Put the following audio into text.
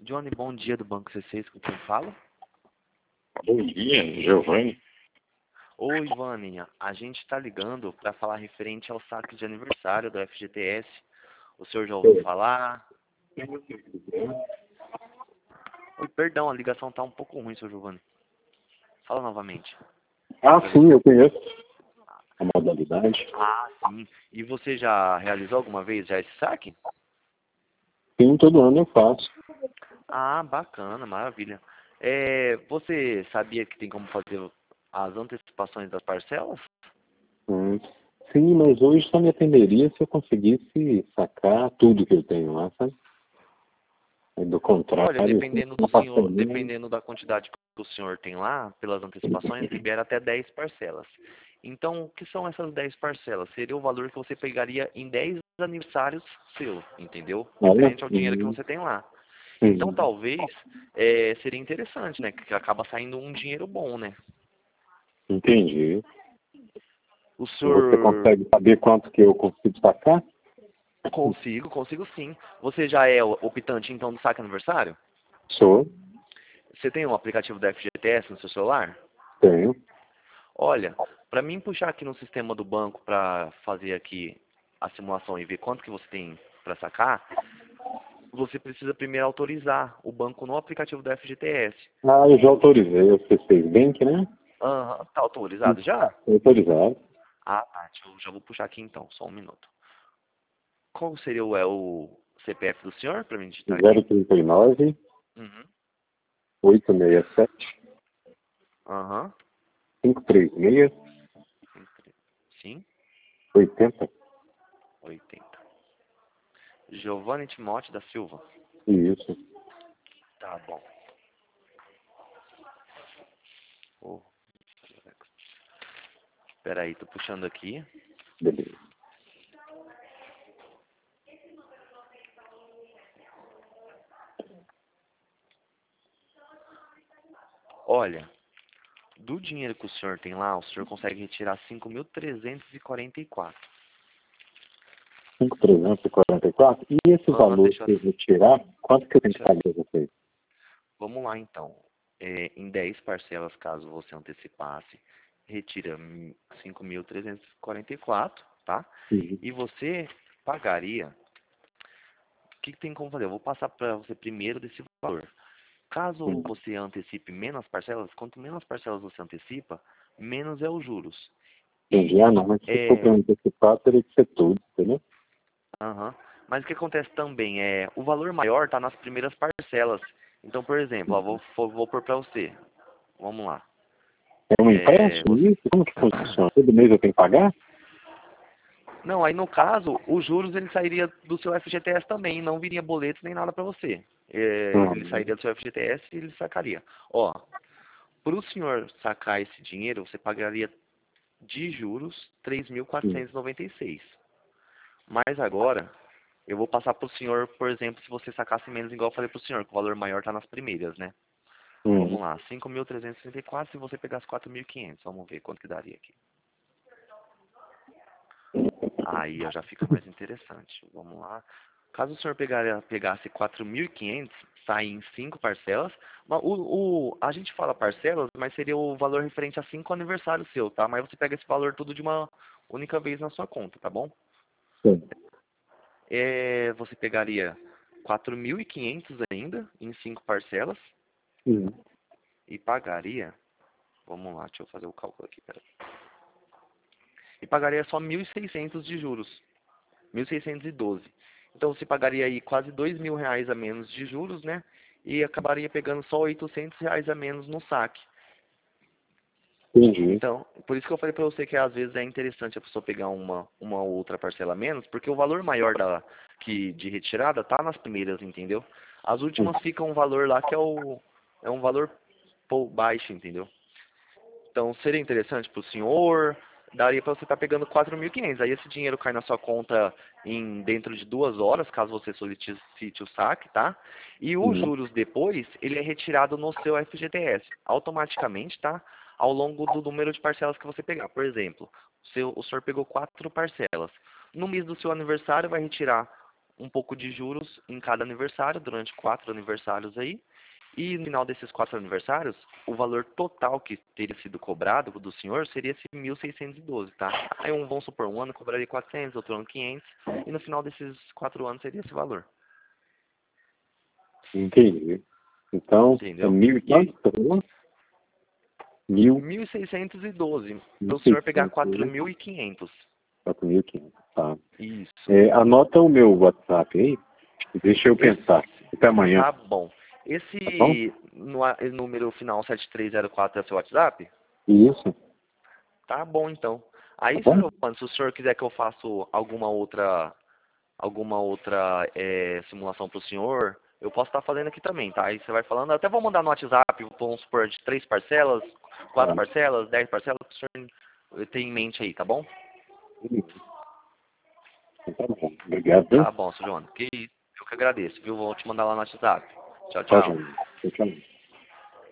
Johnny, bom dia do Banco C6, com quem fala? Bom dia, Giovanni. Oi, Vânia, a gente está ligando para falar referente ao saque de aniversário do FGTS. O senhor já ouviu falar? Oi, perdão, a ligação está um pouco ruim, seu Giovanni. Fala novamente. Sim, eu conheço a modalidade. Ah, sim. E você já realizou alguma vez já esse saque? Sim, todo ano eu faço. Ah, bacana, maravilha. Você sabia que tem como fazer as antecipações das parcelas? Hum. Sim, mas hoje só me atenderia se eu conseguisse sacar tudo que eu tenho lá, sabe? Do contrário, Olha, dependendo do uma senhor, parcelinha. dependendo da quantidade que o senhor tem lá, pelas antecipações, libera até 10 parcelas. Então, o que são essas 10 parcelas? Seria o valor que você pegaria em 10 aniversários seu, entendeu? Olha, Referente ao dinheiro que você tem lá. Então, hum, talvez, seria interessante, né? Que acaba saindo um dinheiro bom, né? entendi. O Você senhor... consegue saber quanto que eu consigo sacar? Consigo sim. Você já é o optante, então, do saque aniversário? Sou, Você tem um aplicativo da FGTS no seu celular? tenho. Olha, para mim puxar aqui no sistema do banco para fazer aqui a simulação e ver quanto que você tem para sacar, você precisa primeiro autorizar o banco no aplicativo da FGTS. Eu já autorizei o C6 Bank, né? Aham, tá autorizado já? Autorizado. Ah, tá, eu já vou puxar aqui então, só um minuto. Qual seria o CPF do senhor para mim digitar aqui? 039 Uhum, 867 aham, 536 sim, 80. 80. Giovanni Timote da Silva. Isso. Tá bom. Oh, espera aí, tô puxando aqui. Beleza. Olha, do dinheiro que o senhor tem lá, o senhor consegue retirar 5.344. 5.344. E esse Aham, valor que eu vou tirar, quanto que eu tenho que deixa eu... pagar a vocês? Vamos lá então. Em 10 parcelas, caso você antecipasse, retira 5.344, tá? Uhum. E você pagaria... O que tem como fazer? Eu vou passar para você primeiro desse valor. Caso Uhum. você antecipe menos parcelas, quanto menos parcelas você antecipa, menos é os juros. E Entendi. Não, mas se for para é, eu antecipar, teria que ser tudo, entendeu? aham. Mas o que acontece também é, o valor maior está nas primeiras parcelas. Então, por exemplo, ó, Uhum. vou pôr para você. Vamos lá. É um empréstimo Você... isso? Como que funciona? Todo mês eu tenho que pagar? Não, aí no caso, os juros ele sairia do seu FGTS também, não viria boletos nem nada para você. Ele Uhum. sairia do seu FGTS e ele sacaria. Ó, para o senhor sacar esse dinheiro, você pagaria de juros Uhum. 3.496. Mas agora, eu vou passar para o senhor, por exemplo, se você sacasse menos, igual eu falei para o senhor, que o valor maior está nas primeiras, né? Vamos Uhum. lá, 5.364 se você pegasse 4.500. Vamos ver quanto que daria aqui. Aí ó, já fica mais interessante. Vamos lá. Caso o senhor pegasse 4.500, sai em 5 parcelas. A gente fala parcelas, mas seria o valor referente a 5 aniversários seu, tá? Mas você pega esse valor tudo de uma única vez na sua conta, tá bom? Sim. Você pegaria 4.500 ainda, em 5 parcelas, Uhum. e pagaria... Vamos lá, deixa eu fazer o cálculo aqui, peraí. E pagaria só 1.600 de juros. 1.612. Então você pagaria aí quase R$ 2.000 a menos de juros, né? E acabaria pegando só R$ 800 a menos no saque. Entendi. Então, por isso que eu falei para você que às vezes é interessante a pessoa pegar uma outra parcela a menos, porque o valor maior de retirada tá nas primeiras, entendeu? As Uhum. últimas ficam um valor lá que é um valor baixo, entendeu? Então, seria interessante para o senhor, daria para você estar pegando 4.500. Aí esse dinheiro cai na sua conta dentro de 2 horas, caso você solicite o saque, tá? E os Uhum. juros depois, ele é retirado no seu FGTS, automaticamente, tá? Ao longo do número de parcelas que você pegar. Por exemplo, o senhor pegou 4 parcelas. No mês do seu aniversário, vai retirar um pouco de juros em cada aniversário, durante 4 aniversários aí. E no final desses 4 aniversários, o valor total que teria sido cobrado do senhor seria esse 1.612, tá? Aí vamos supor, um ano cobraria 400, outro ano 500, e no final desses 4 anos seria esse valor. Entendi. Então, é Entendeu? 1.000 e E quanto? Tá falando? 1.000, 1.612, para o senhor pegar 1.600, 4.500. 4.500. Tá. Isso. Anota o meu WhatsApp aí. Deixa eu Esse, pensar. Até amanhã. tá bom. Tá bom? Esse número final 7304 é seu WhatsApp? Isso. Tá bom, então. Tá Aí, bom? senhor, se o senhor quiser que eu faça alguma outra simulação para o senhor, eu posso estar fazendo aqui também, tá? Aí você vai falando, até vou mandar no WhatsApp, vamos supor, de 3 parcelas, 4 Tá. parcelas, 10 parcelas, para o senhor ter em mente aí, tá bom? Tá bom. Obrigado. Tá bom, senhor João. Que eu que agradeço, viu? Vou te mandar lá no WhatsApp. Tchau, Tchau, tchau. João. Tchau, tchau.